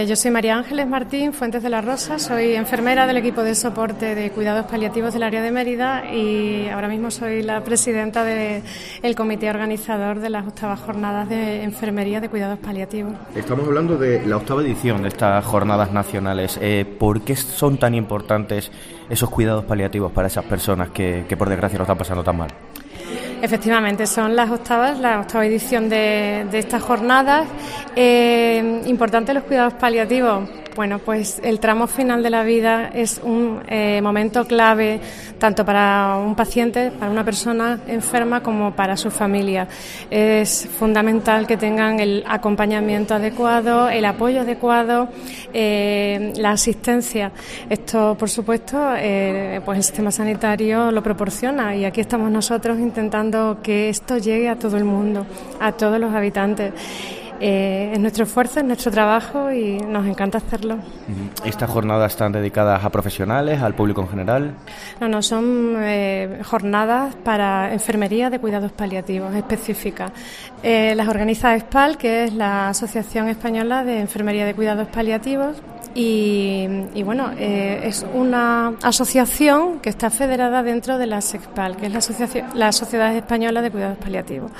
Yo soy María Ángeles Martín Fuentes de la Rosa, soy enfermera del equipo de soporte de cuidados paliativos del área de Mérida y ahora mismo soy la presidenta del comité organizador de las 8ª jornadas de enfermería de cuidados paliativos. Estamos hablando de la 8ª edición de estas jornadas nacionales. ¿Por qué son tan importantes esos cuidados paliativos para esas personas que por desgracia lo están pasando tan mal? Efectivamente, son la 8ª edición de estas jornadas. Importante los cuidados paliativos. Bueno, pues el tramo final de la vida es un momento clave tanto para un paciente, para una persona enferma, como para su familia. Es fundamental que tengan el acompañamiento adecuado, el apoyo adecuado, la asistencia. Esto, por supuesto, pues el sistema sanitario lo proporciona y aquí estamos nosotros intentando que esto llegue a todo el mundo, a todos los habitantes. Es nuestro esfuerzo, es nuestro trabajo y nos encanta hacerlo. ¿Estas jornadas están dedicadas a profesionales, al público en general? No, son jornadas para enfermería de cuidados paliativos específicas. Las organiza ESPAL, que es la Asociación Española de Enfermería de Cuidados Paliativos. Y bueno, es una asociación que está federada dentro de la SECPAL, que es la Sociedad Española de Cuidados Paliativos.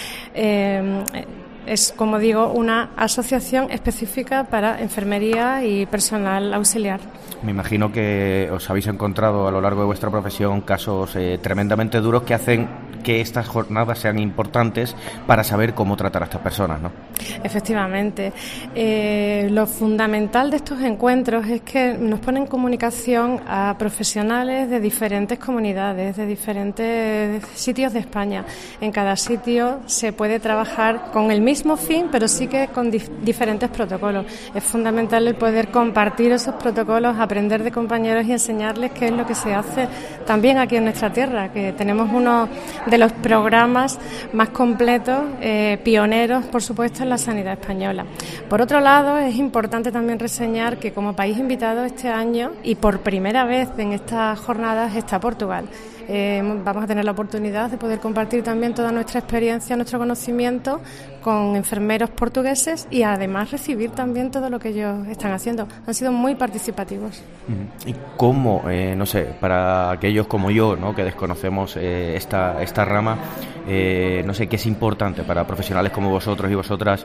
Es, como digo, una asociación específica para enfermería y personal auxiliar. Me imagino que os habéis encontrado a lo largo de vuestra profesión casos tremendamente duros que hacen que estas jornadas sean importantes para saber cómo tratar a estas personas, ¿no? Efectivamente. Lo fundamental de estos encuentros es que nos ponen en comunicación a profesionales de diferentes comunidades, de diferentes sitios de España. En cada sitio se puede trabajar con el mismo fin, pero sí que con diferentes protocolos. Es fundamental el poder compartir esos protocolos, aprender de compañeros y enseñarles qué es lo que se hace también aquí en nuestra tierra, que tenemos uno de los programas más completos, pioneros, por supuesto, en la sanidad española. Por otro lado, es importante también reseñar que como país invitado este año, y por primera vez en estas jornadas, está Portugal. Vamos a tener la oportunidad de poder compartir también toda nuestra experiencia, nuestro conocimiento con enfermeros portugueses y además recibir también todo lo que ellos están haciendo. Han sido muy participativos. ¿Y cómo, no sé, para aquellos como yo, ¿no?, que desconocemos esta rama, no sé, qué es importante para profesionales como vosotros y vosotras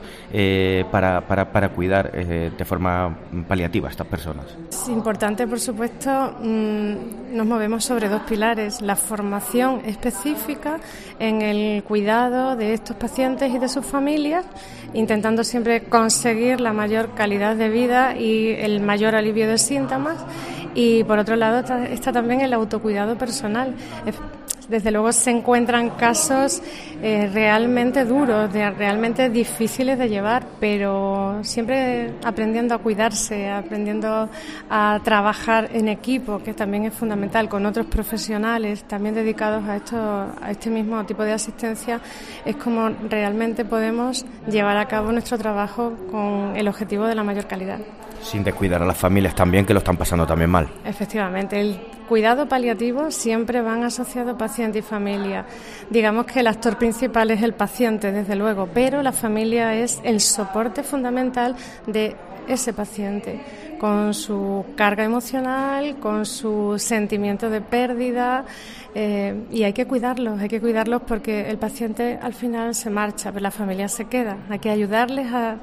para cuidar de forma paliativa a estas personas? Es importante, por supuesto, nos movemos sobre dos pilares: la formación específica en el cuidado de estos pacientes y de sus familias, intentando siempre conseguir la mayor calidad de vida y el mayor alivio de síntomas, y por otro lado está también el autocuidado personal. Desde luego se encuentran casos realmente duros, realmente difíciles de llevar, pero siempre aprendiendo a cuidarse, aprendiendo a trabajar en equipo, que también es fundamental, con otros profesionales también dedicados a este mismo tipo de asistencia. Es como realmente podemos llevar a cabo nuestro trabajo con el objetivo de la mayor calidad. Sin descuidar a las familias también, que lo están pasando también mal. Efectivamente, el cuidado paliativo siempre van asociados paciente y familia. Digamos que el actor principal es el paciente, desde luego, pero la familia es el soporte fundamental de ese paciente, con su carga emocional, con su sentimiento de pérdida, y hay que cuidarlos porque el paciente al final se marcha, pero la familia se queda. Hay que ayudarles a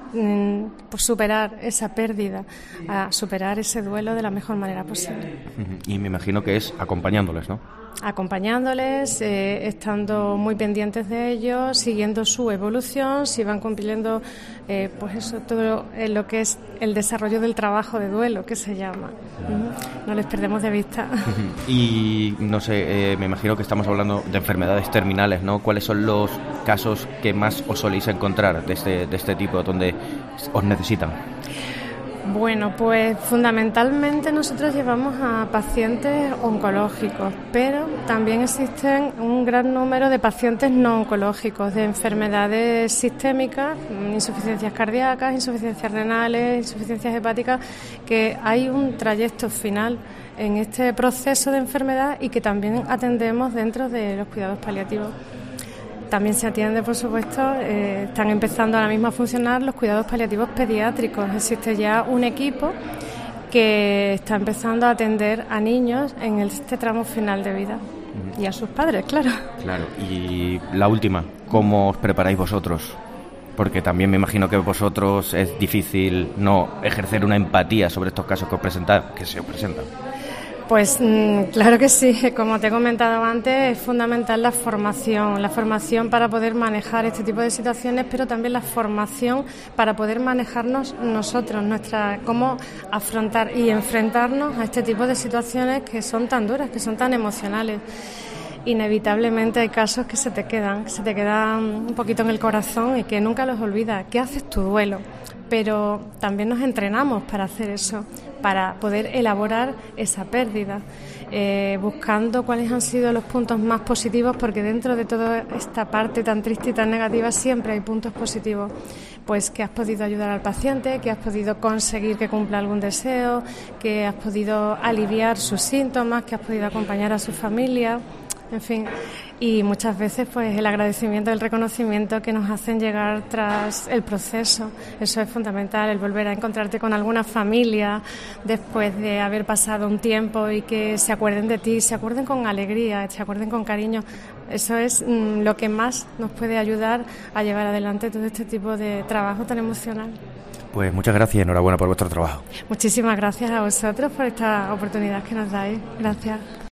superar esa pérdida, a superar ese duelo de la mejor manera posible. Y me imagino que es acompañándoles, ¿no? Acompañándoles, estando muy pendientes de ellos, siguiendo su evolución, si van cumpliendo pues eso, todo lo que es el desarrollo del trabajo de duelo, que se llama. No les perdemos de vista. Y no sé, me imagino que estamos hablando de enfermedades terminales, ¿no? ¿Cuáles son los casos que más os soléis encontrar de este tipo, donde os necesitan? Bueno, pues fundamentalmente nosotros llevamos a pacientes oncológicos, pero también existen un gran número de pacientes no oncológicos, de enfermedades sistémicas, insuficiencias cardíacas, insuficiencias renales, insuficiencias hepáticas, que hay un trayecto final en este proceso de enfermedad y que también atendemos dentro de los cuidados paliativos. También se atiende, por supuesto, están empezando ahora mismo a funcionar los cuidados paliativos pediátricos. Existe ya un equipo que está empezando a atender a niños en este tramo final de vida. Y a sus padres, claro. Claro. Y la última, ¿cómo os preparáis vosotros? Porque también me imagino que vosotros es difícil no ejercer una empatía sobre estos casos que se os presentan. Pues claro que sí, como te he comentado antes, es fundamental la formación para poder manejar este tipo de situaciones, pero también la formación para poder manejarnos nosotros, cómo afrontar y enfrentarnos a este tipo de situaciones que son tan duras, que son tan emocionales. Inevitablemente hay casos que se te quedan un poquito en el corazón y que nunca los olvidas, que haces tu duelo. Pero también nos entrenamos para hacer eso, para poder elaborar esa pérdida, buscando cuáles han sido los puntos más positivos, porque dentro de toda esta parte tan triste y tan negativa siempre hay puntos positivos. Pues que has podido ayudar al paciente, que has podido conseguir que cumpla algún deseo, que has podido aliviar sus síntomas, que has podido acompañar a su familia. En fin, y muchas veces pues el agradecimiento, el reconocimiento que nos hacen llegar tras el proceso. Eso es fundamental, el volver a encontrarte con alguna familia después de haber pasado un tiempo y que se acuerden de ti, se acuerden con alegría, se acuerden con cariño. Eso es lo que más nos puede ayudar a llevar adelante todo este tipo de trabajo tan emocional. Pues muchas gracias y enhorabuena por vuestro trabajo. Muchísimas gracias a vosotros por esta oportunidad que nos dais. Gracias.